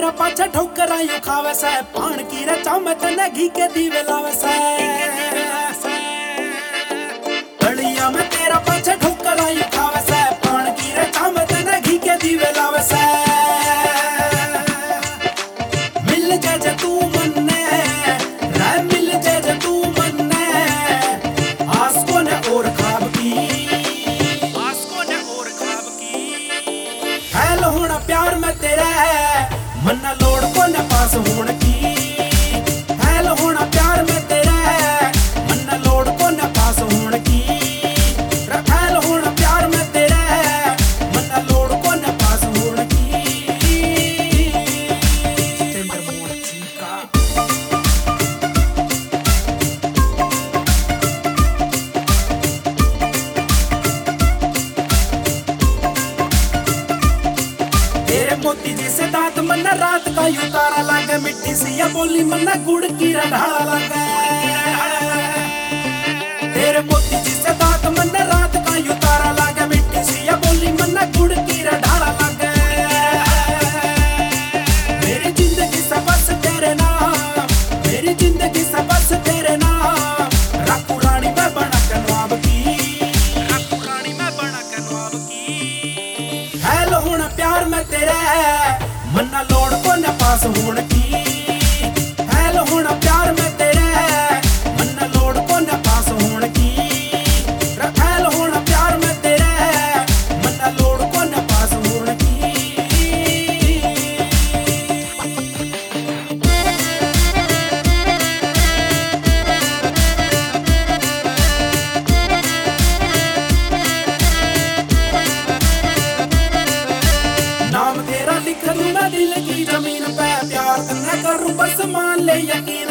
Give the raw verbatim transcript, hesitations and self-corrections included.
तेरा पाछा ठोकरा यू खावे से पान की रचा में तने घी के दीवे लावे से गलिया में तेरा पाछा ठोकरा यू खावे से पान की रचा में तने घी के दीवे लावे से मिल जा जा तू मन्ने रे मिल जा जा तू मन्ने आस को ने और खाब की आस को ने और खाब की हैल होना प्यार में तेरा मन्ना लोड़ को न पास होण की हैल होना प्यार में तेरा मन्ना लोड़ को न पास होण की हैल होना प्यार में तेरा मन्ना लोड़ को न पास होण की तेंद्र मोड़ चीका तेरे मोती जैसे दांत मन्ना रात का यू तारा लागे मिट्टी सी या बोली मन्ना गुड़ की रढ़ाला लागे तेरे मोती जैसे दांत मन्ना रात का यू तारा लागे मिट्टी सी या बोली मन्ना गुड़ की रढ़ाला लागे मेरी जिंदगी सब बस तेरे नाम मेरी जिंदगी सब बस तेरे नाम राखू रानी मैं बना के नवाब की राखू रानी मैं बना के नवाब की हैल होना प्यार में तेरे मन्ना लोड़ को न पास होण की हैल होना प्यार में तेरे मन्ना लोड़ को न पास होण की हैल होना प्यार में तेरे मन्ना लोड़ को न पास होण की नाम तेरा लिख दूं मैं दिल की जमीन पे प्यार करना करूं बस मान ले यकीन